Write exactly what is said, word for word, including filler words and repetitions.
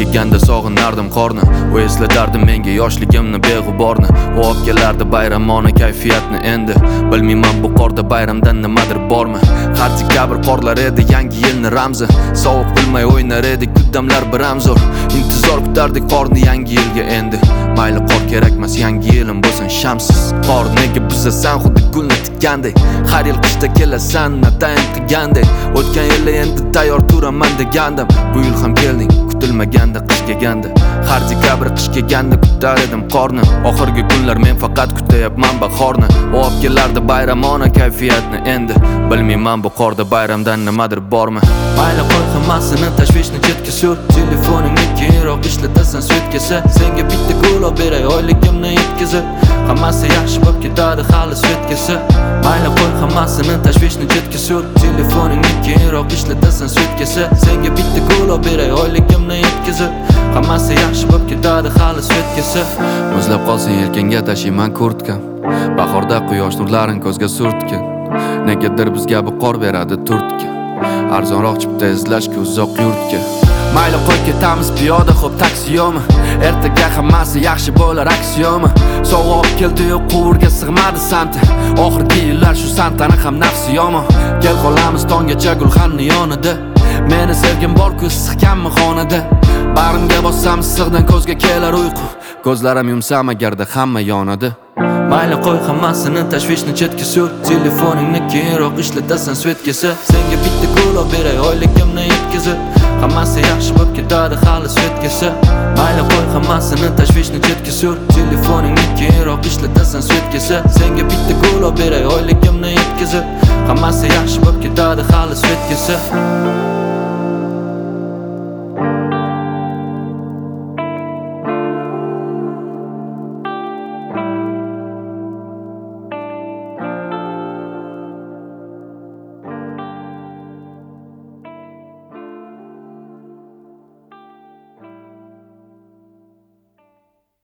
yeganda sog'inardim qorni. U eslatardi menga yoshligimni beg'uborni. U olib kelardi bayramona kayfiyatni endi. Bilmayman bu qorda bayramdan nimadir bormi? Har dekabr qorlar edi yangi yilni ramzi. Sovuq bilmay o'ynar edik kuddamlar biramzor. Intizor kutardik qorni yangi yilga endi. Mayli qor kerakmas yangi yilim bo'lsin shamsiz. Qor nega buzasan xuddi gulni tikkanday. Har yil qishda kelasan natayin qilganday. O'tgan yil endi tayyor turaman degandim. Bu yil ham kelding kutilmaganda qish kelganda. Har dekabr qish kelganda kutar edim qorni. Oxirgi kunlar men faqat kutayapman bahorni. U olib kelardi bayramona kayfiyatni endi. Bilmayman bu qorda bayramdan nimadir bormi? Mayli qo'y hammasini tashvishni chetga sur. Telefoningni keyinroq ishlatasan svetkasi. Senga bitta gul olib beray oyligimni yetkazib. Hammasi yaxshi bo'lib ketadi hali svetkasi. Mayli qo'y hammasini tashvishni chetga sur. Telefoningni keyinroq ishlatasan svetkasi. Senga bitta gul olib beray oyligimni yetkazib. Hammasi yaxshi bo'lib ketadi hali svetkasi. Muzlab qolsin yelkangga tashiyman kurtkam. Bahorda quyosh nurlarin ko'zga surtgan. Negadir bizga bu qor beradi turtgan. Arzonroq chipta izlashga uzoq yurtga. Mayli qo'y ketamiz piyoda xo'p taksi yo'mi? Ertaga hammasi yaxshi bo'lar aksiyomi? Sovuq keldi-yu quvurga sig'madi santa. Oxirgi yillar shu santani ham nafsi yomon. Kel qolamiz tonggacha gulxanni yonida. Meni sevgim bor-ku issiqkanmi xonada. Bag'rimga bossam issiqdan ko'zga kelar uyqu. Ko'zlarim yumsam agarda hamma yonadi. Mayli qo'y hammasini tashvishni chetga sur. Telefoningni keyinroq ishlatasan svetkasi. Senga bitta gul olib beray oyligimni yetkazib. Hammasi yaxshi bo'lib ketadi hali svetkasi. Mayli qo'y hammasini tashvishni chetga sur. Telefoningni keyinroq ishlatasan svetkasi. Senga bitta gul olib beray oyligimni yetkazib. Hammasi yaxshi bo'lib ketadi hali svetkasi.